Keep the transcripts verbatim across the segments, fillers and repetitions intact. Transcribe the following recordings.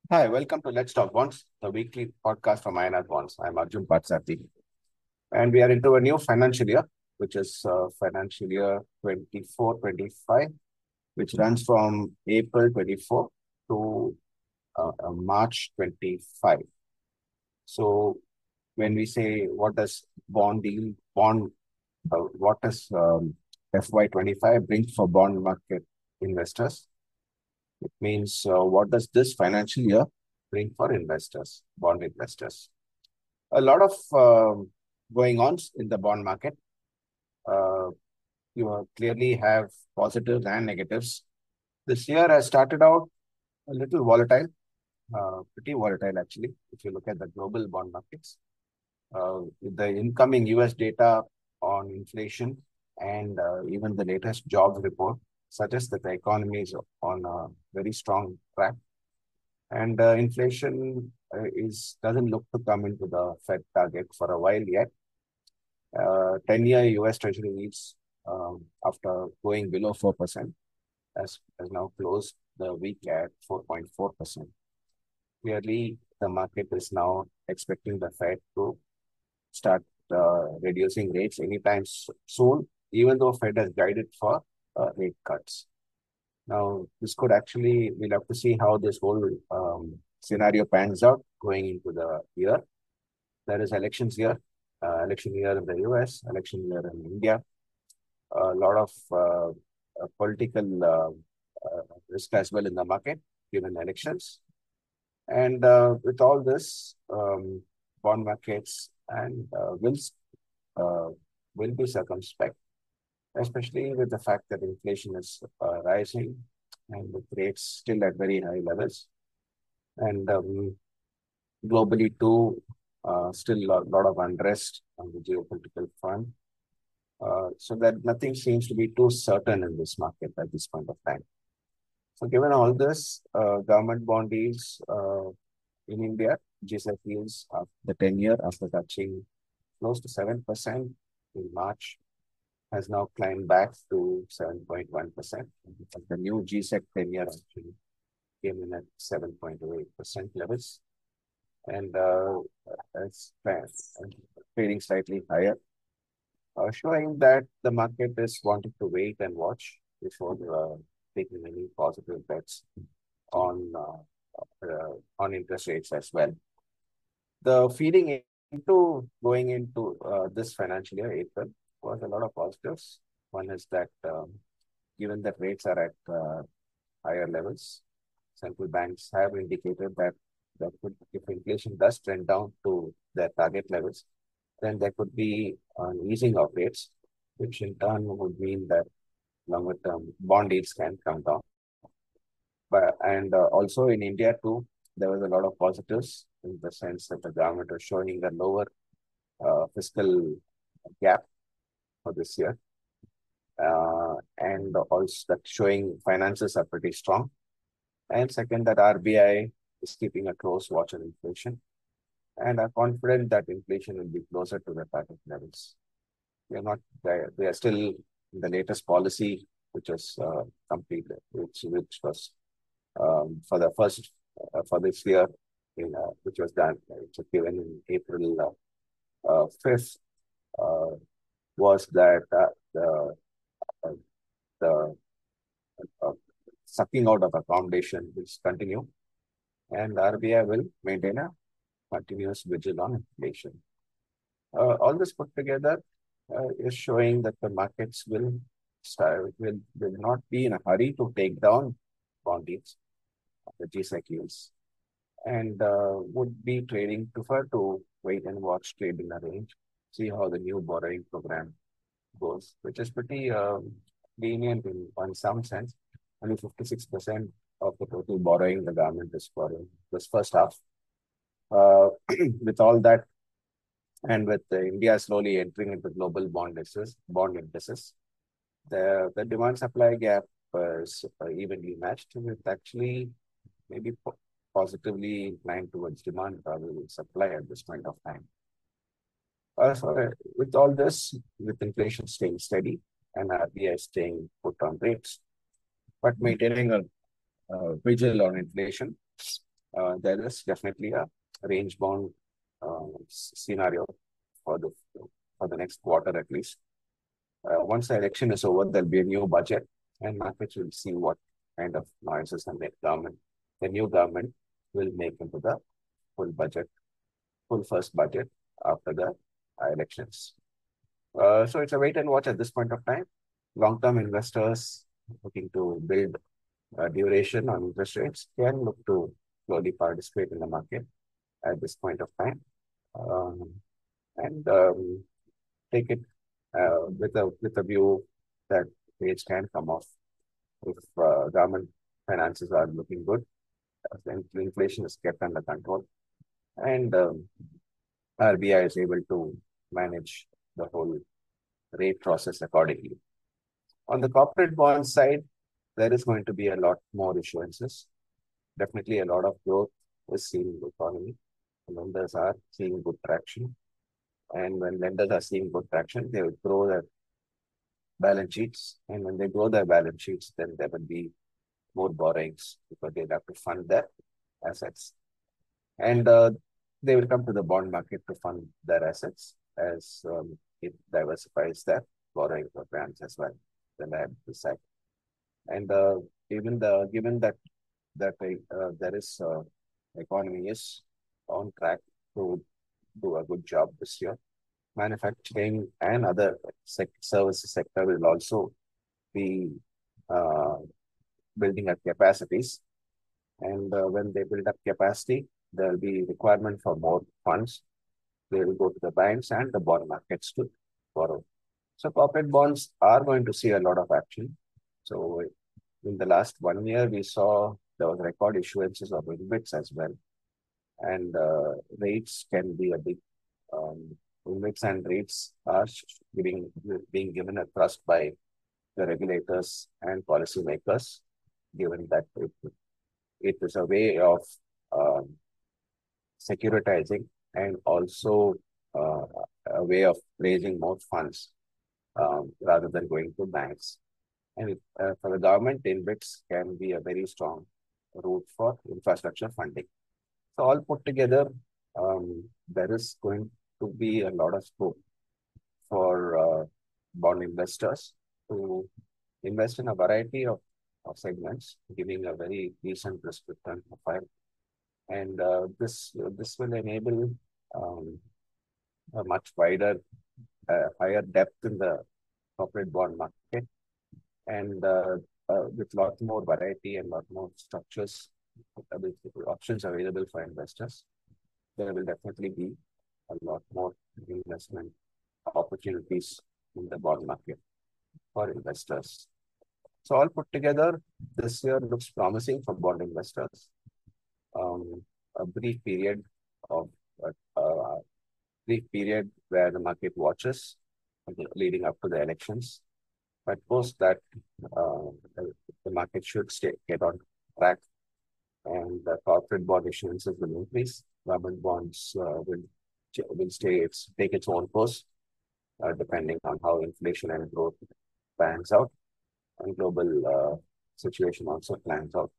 Hi, welcome to Let's Talk Bonds, the weekly podcast from I N R Bonds. I'm Arjun Patsati, and we are into a new financial year, which is uh, financial year twenty-four twenty-five, which runs from April twenty-four to uh, uh, March twenty-five. So, when we say what does bond deal, bond, uh, what does um, F Y twenty-five bring for bond market investors? It means uh, what does this financial year bring for investors, bond investors? A lot of um, going on in the bond market. Uh, you uh, clearly have positives and negatives. This year has started out a little volatile, uh, pretty volatile actually, if you look at the global bond markets. Uh, with the incoming U S data on inflation and uh, even the latest jobs report suggests that the economy is on a very strong track. And uh, inflation uh, is doesn't look to come into the Fed target for a while yet. Uh, ten-year U S Treasury yields, um, after going below four percent, has, has now closed the week at four point four percent. Clearly, the market is now expecting the Fed to start uh, reducing rates anytime soon, even though Fed has guided for uh, rate cuts. Now, this could actually, we'll have to see how this whole um, scenario pans out going into the year. There is elections year, uh, election year in the U S, election year in India. A lot of uh, uh, political uh, uh, risk as well in the market, given elections. And uh, with all this, um, bond markets and uh, will uh, will be circumspect, especially with the fact that inflation is uh, rising and with rates still at very high levels. And um, globally too, uh, still a lot, lot of unrest on the geopolitical front. Uh, so that nothing seems to be too certain in this market at this point of time. So given all this, uh, government bond yields uh, in India, G-Sec yields of the ten-year after touching close to seven percent in March has now climbed back to seven point one percent. The new G-Sec ten-year actually came in at seven point eight percent levels, and uh, it's trading slightly higher, uh, showing that the market is wanting to wait and watch before uh, taking any positive bets on uh, uh, on interest rates as well. The feeding into going into uh, this financial year, April, was a lot of positives. One is that um, given that rates are at uh, higher levels, central banks have indicated that that could, if inflation does trend down to their target levels, then there could be an easing of rates, which in turn would mean that longer term bond yields can come down. But and uh, also in India too, there was a lot of positives in the sense that the government was showing a lower uh, fiscal gap for this year, uh, and also that showing finances are pretty strong. And second, that R B I is keeping a close watch on inflation and are confident that inflation will be closer to the target levels. We are not there. We are still in the latest policy, which was uh, completed, which which was um, for the first uh, for this year, in, uh, which was done, which was given in April uh, uh, fifth, uh, was that uh, the uh, the uh, sucking out of accommodation will continue, and R B I will maintain a continuous vigil on inflation. Uh, all this put together uh, is showing that the markets will start, will will not be in a hurry to take down bond yields, the G-Sec yields, and uh, would be trading, prefer to wait and watch, trade in a range, see how the new borrowing program goes, which is pretty um, lenient in, in some sense. Only fifty-six percent of the total borrowing the government is borrowing this first half. Uh, with all that, and with uh, India slowly entering into global bond indices, bond indices, the, the demand supply gap is uh, evenly matched with actually maybe po positively inclined towards demand rather than supply at this point of time. Uh, so uh, with all this, with inflation staying steady and R B I staying put on rates, but maintaining a uh, vigil on inflation, uh, there is definitely a range bound uh, scenario for the for the next quarter at least. Uh, once the election is over, there'll be a new budget, and markets will see what kind of noises and the government, the new government, will make into the full budget, full first budget after the uh, elections. Uh, so it's a wait and watch at this point of time. Long-term investors looking to build uh, duration on interest rates can look to slowly participate in the market at this point of time, um, and um, take it uh, with a with a view that rates can come off if uh, government finances are looking good, as the inflation is kept under control, and um, R B I is able to manage the whole rate process accordingly. On the corporate bond side, there is going to be a lot more issuances. Definitely a lot of growth is seen in the economy. Lenders are seeing good traction. And when lenders are seeing good traction, they will grow their balance sheets. And when they grow their balance sheets, then there will be more borrowings because they'll have to fund their assets. And uh, they will come to the bond market to fund their assets as um, it diversifies their borrowing programs as well, the liability side. And uh, even the given that that uh, there is uh, economy is on track to do a good job this year, manufacturing and other sec services sector will also be uh, building up capacities. And uh, when they build up capacity, there will be requirement for more funds. They will go to the banks and the bond markets to borrow. So corporate bonds are going to see a lot of action. So in the last one year, we saw there was record issuances of InvITs as well. And uh, rates can be a big, um, InvITs and rates are giving, being given a thrust by the regulators and policymakers, given that it, it is a way of um, securitizing and also uh, a way of raising more funds um, rather than going to banks. And it, uh, for the government, InvITs can be a very strong route for infrastructure funding. So all put together, um, there is going to be a lot of scope for uh, bond investors to invest in a variety of, of segments, giving a very decent risk return profile. And uh, this this will enable um, a much wider, uh, higher depth in the corporate bond market, and uh, uh, with a lot more variety and a lot more structures, uh, with options available for investors, there will definitely be a lot more investment opportunities in the bond market for investors. So all put together, this year looks promising for bond investors. Um, a brief period of uh, uh, brief period where the market watches leading up to the elections. But post that, uh, the market should stay get on track, and the corporate bond issuances will increase. Government bonds uh, will will stay its take its own course, uh, depending on how inflation and growth pans out, and global uh, situation also plans out.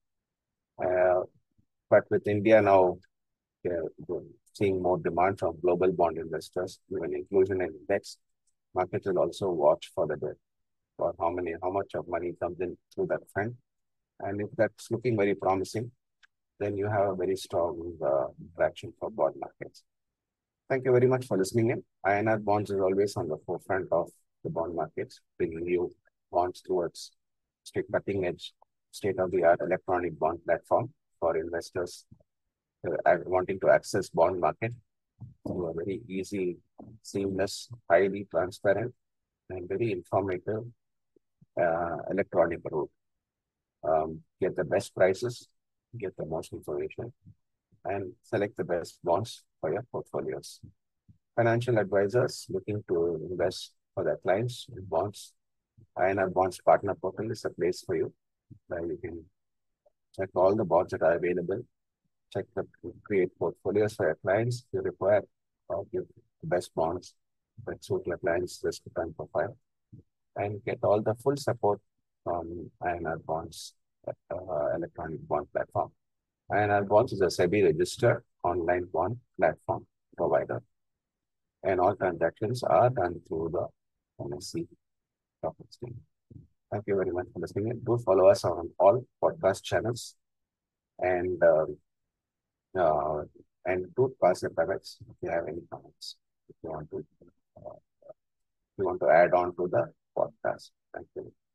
Uh, but with India now uh, seeing more demand from global bond investors, even inclusion in index, markets will also watch for the for how many, how much of money comes in through that fund. And if that's looking very promising, then you have a very strong uh, traction for bond markets. Thank you very much for listening in. I N R Bonds is always on the forefront of the bond markets, bringing you bonds towards cutting edge, state-of-the-art electronic bond platform for investors uh, wanting to access bond market through a very easy, seamless, highly transparent, and very informative uh, electronic route. Um, get the best prices, get the most information, and select the best bonds for your portfolios. Financial advisors looking to invest for their clients in bonds, I N R Bonds Partner Portal is a place for you where you can check all the bonds that are available, check the create portfolios for your clients. You require or give the best bonds that suit your client's risk return profile, and get all the full support from I N R Bonds uh, electronic bond platform. I N R Bonds is a SEBI registered online bond platform provider, and all transactions are done through the N S E stock exchange. Thank you very much for listening. Do follow us on all podcast channels, and um, uh, and do pass your comments if you have any comments. If you want to, uh, if you want to add on to the podcast. Thank you.